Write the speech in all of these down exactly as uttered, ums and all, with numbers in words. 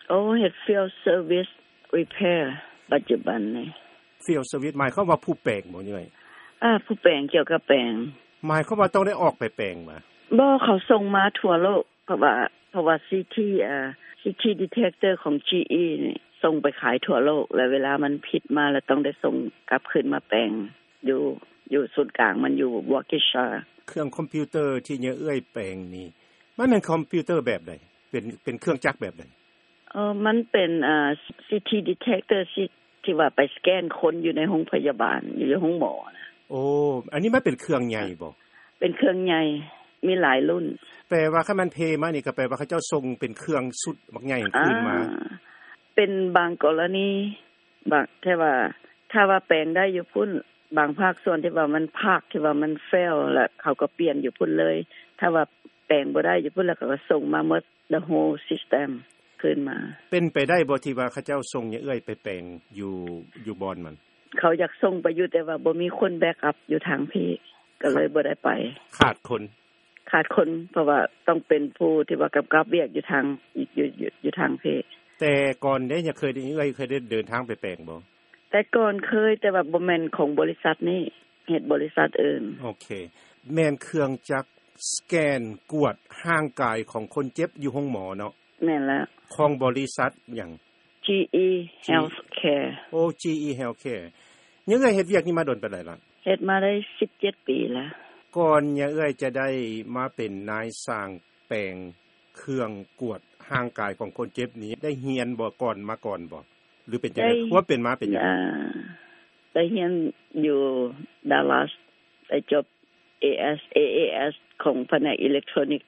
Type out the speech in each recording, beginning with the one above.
โอ้เฮ็ด field service repair ปัจจุบันนี่ field service หมายความว่าผู้แปลงบ่ย่อยอ่าผู้แปลงเกี่ยวกับแปลงหมายความว่าต้องได้ออกไปแปลงมาบ่เขาส่งมาทั่วโลกเพราะว่าเพราะว่า ซี ที อ่า ซี ที detector ของ จี อี นี่ส่งไปขายทั่วโลกแล้วเวลามันผิดมาแล้วต้องได้ส่งกลับคืนมาแปลงอยู่อยู่ศูนย์กลางมันอยู่ Waukesha เครื่องคอมพิวเตอร์ที่เนี่ยเอื้อยแปลงนี่มันเป็นคอมพิวเตอร์แบบใดเป็นเป็นเครื่องจักรแบบใดเออมันเป็นอ่า ซี ที detector ที่ว่าไปสแกนคนอยู่ในโรงพยาบาลอยู่ในห้องหมอนะโอ้อันนี้มันเป็นเครื่องใหญ่บ่เป็นเครื่องใหญ่มีหลายรุ่นแปลว่าคันมันเพมานี่ก็แปลว่าเขาเจ้าส่งเป็นเครื่องสุดบักใหญ่ขึ้นมาเป็นบางกรณีบางแค่ว่าถ้าว่าแปลงได้อยู่พุ่นบางภาคส่วนที่ว่ามันภาคที่ว่ามันเฟลแล้วเขาก็เปลี่ยนอยู่พุ่นเลยถ้าว่าแปลงบ่ได้อยู่พุ่นแล้วก็ส่งมาหมด the whole system ขึ้นมาเป็นไปได้บ่ที่ว่าเขาเจ้าส่งเนี่ยเอื้อยไปแปลงอยู่อยู่บอนมันเขาอยากส่งไปอยู่แต่ว่าบ่มีคนแบ็กอัพอยู่ทางพี่ก็เลยบ่ได้ไปขาดคนขาดคนเพราะว่าต้องเป็นผู้ที่ว่ากำกับเวียกอยู่ทางอยู่อยู่อยู่ทางพี่แต่ก่อนได้ยังเคยได้เอื้อยเคยได้เดินทางไปแปลงบ่แต่ก่อนเคยแต่ว่าบ่แม่นของบริษัทนี้เฮ็ดบริษัทอื่นโอเคแม่นเครื่องจักรสแกนกวดร่างกายของคนเจ็บอยู่ห้องหมอเนาะแม่นแล้วของบริษัทหยังจี อี Healthcare โอ้ จี อี Healthcare ยังเอ้ยเฮ็ดเวียกนี้มาดนปานใดล่ะเฮ็ดมาได้สิบเจ็ดปีแล้วก่อนยังเอ้ยจะได้มาเป็นนายสร้างแปลงเครื่องกวดร่างกายของคนเจ็บนี้ได้เรียนบ่ก่อนมาก่อนบ่หรือเป็นจังได๋ว่าเป็นมาเป็นหยังอ่าได้เรียนอยู่ Dallas ได้จบ เอ เอส เอ เอ เอส ของแผนก Electronic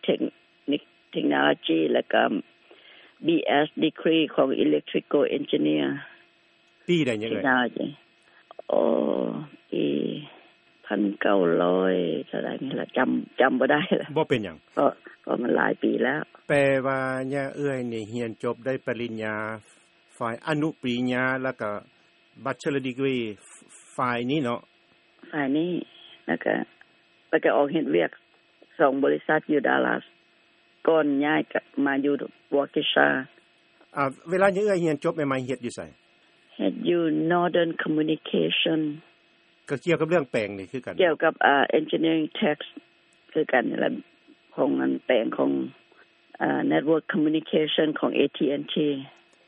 Technology แล้วก็ บี เอส Degree ของ Electrical Engineer ปีใดยังไงโอ้ปีหนึ่งพันเก้าร้อยเท่าไหร่นี่ล่ะจำจำบ่ได้ล่ะบ่เป็นหยังก็ก็มันหลายปีแล้วแปลว่าย่าเอื้อยนี่เรียนจบได้ปริญญาฝ่ายอนุปริญญาแล้วก็ Bachelor Degree ฝ่ายนี้เนาะฝ่ายนี้แล้วก็แล้วก็ออกเฮ็ดเวียกสองบริษัทอยู่ Dallas ก่อนย้ายกลับมาอยู่ Waukesha อ่าเวลาย่าเอื้อยเรียนจบใหม่ๆเฮ็ดอยู่ไสเฮ็ดอยู่ Northern Communication ก็เกี่ยวกับเรื่องแปลงนี่คือกันเกี่ยวกับอ่า Engineering Tech คือกันนี่ล่ะของอันแปลงของอ่า Network Communication ของ เอ ที แอนด์ ที